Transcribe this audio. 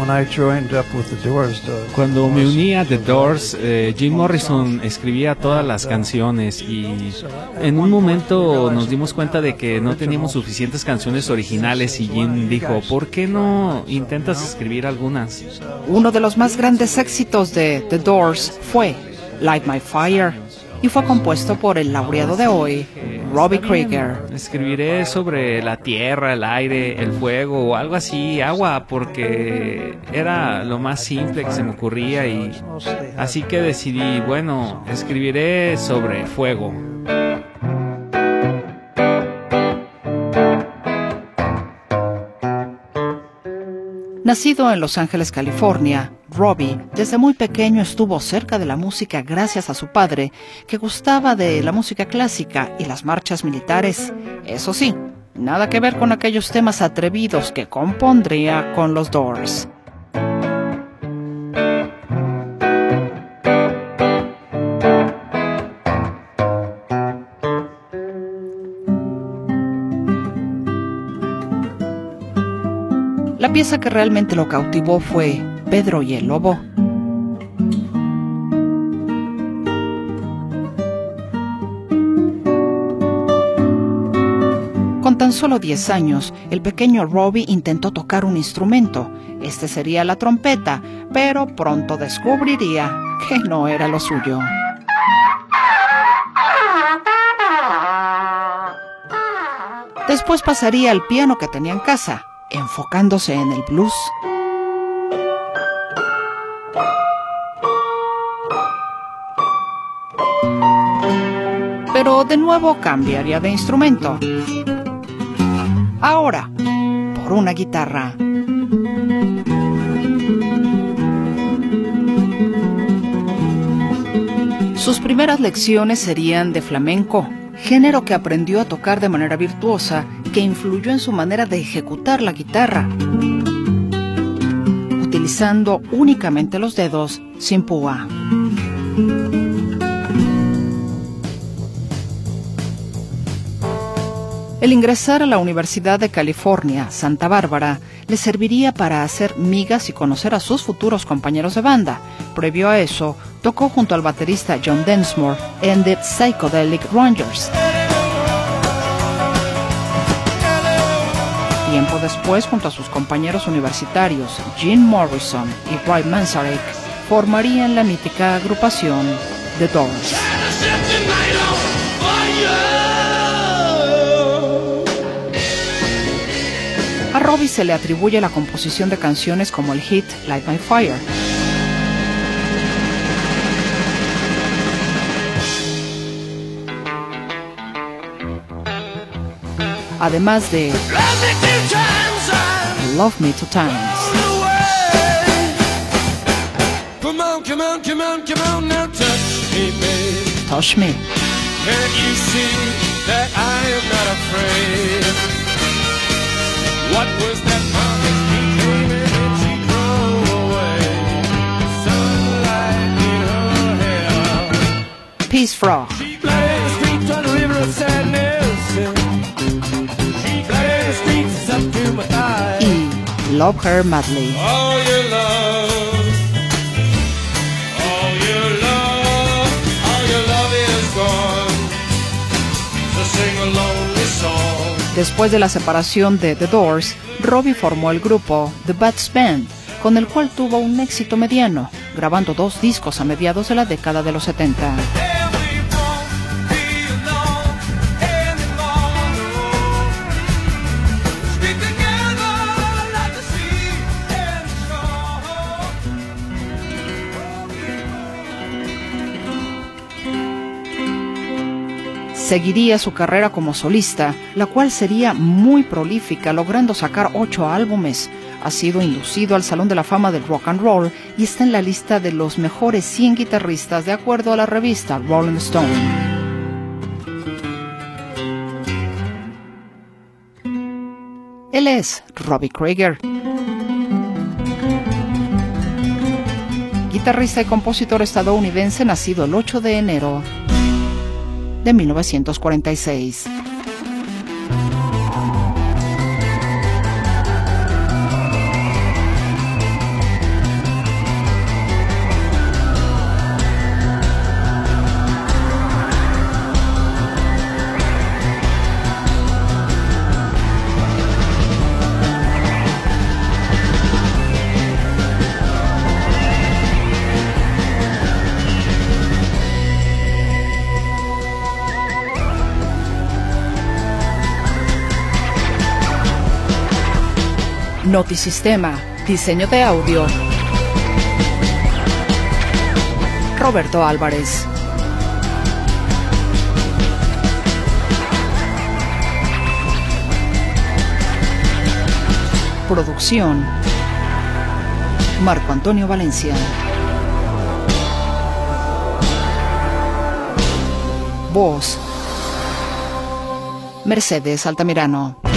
Cuando me uní a The Doors, Jim Morrison escribía todas las canciones y en un momento nos dimos cuenta de que no teníamos suficientes canciones originales y Jim dijo, ¿por qué no intentas escribir algunas? Uno de los más grandes éxitos de The Doors fue Light My Fire y fue compuesto por el laureado de hoy, Robbie Krieger. Escribiré sobre la tierra, el aire, el fuego o algo así, agua, porque era lo más simple que se me ocurría y así que decidí, bueno, escribiré sobre fuego. Nacido en Los Ángeles, California, Robbie desde muy pequeño estuvo cerca de la música gracias a su padre, que gustaba de la música clásica y las marchas militares. Eso sí, nada que ver con aquellos temas atrevidos que compondría con los Doors. La pieza que realmente lo cautivó fue Pedro y el Lobo. Con tan solo 10 años, el pequeño Robbie intentó tocar un instrumento. Este sería la trompeta, pero pronto descubriría que no era lo suyo. Después pasaría al piano que tenía en casa, enfocándose en el blues. Pero de nuevo cambiaría de instrumento. Ahora, por una guitarra. Sus primeras lecciones serían de flamenco, género que aprendió a tocar de manera virtuosa, que influyó en su manera de ejecutar la guitarra, utilizando únicamente los dedos sin púa. El ingresar a la Universidad de California, Santa Bárbara, le serviría para hacer migas y conocer a sus futuros compañeros de banda. Previo a eso, tocó junto al baterista John Densmore en The Psychedelic Rangers. Tiempo después, junto a sus compañeros universitarios Jim Morrison y Ray Manzarek, formarían la mítica agrupación The Doors. A Robbie se le atribuye la composición de canciones como el hit Light My Fire. Además de Love Me Two Times. Come on, come on, come on, come on, now touch me, babe. Touch Me. Can't you see that I am not afraid? What was that promise you gave me when she drove away? Sunlight in her hair. Peace Frog. She played the streets on the river of sadness. She played the streets up to my thighs. Y Love Her Madly. All your love, all your love, all your love is gone. So sing a lonely song. Después de la separación de The Doors, Robbie formó el grupo The Bats Band, con el cual tuvo un éxito mediano, grabando 2 discos a mediados de la década de los 70. Seguiría su carrera como solista, la cual sería muy prolífica, logrando sacar 8 álbumes. Ha sido inducido al Salón de la Fama del Rock and Roll y está en la lista de los mejores 100 guitarristas de acuerdo a la revista Rolling Stone. Él es Robbie Krieger, guitarrista y compositor estadounidense nacido el 8 de enero de 1946. Notisistema, diseño de audio, Roberto Álvarez. Producción, Marco Antonio Valencia. Voz, Mercedes Altamirano.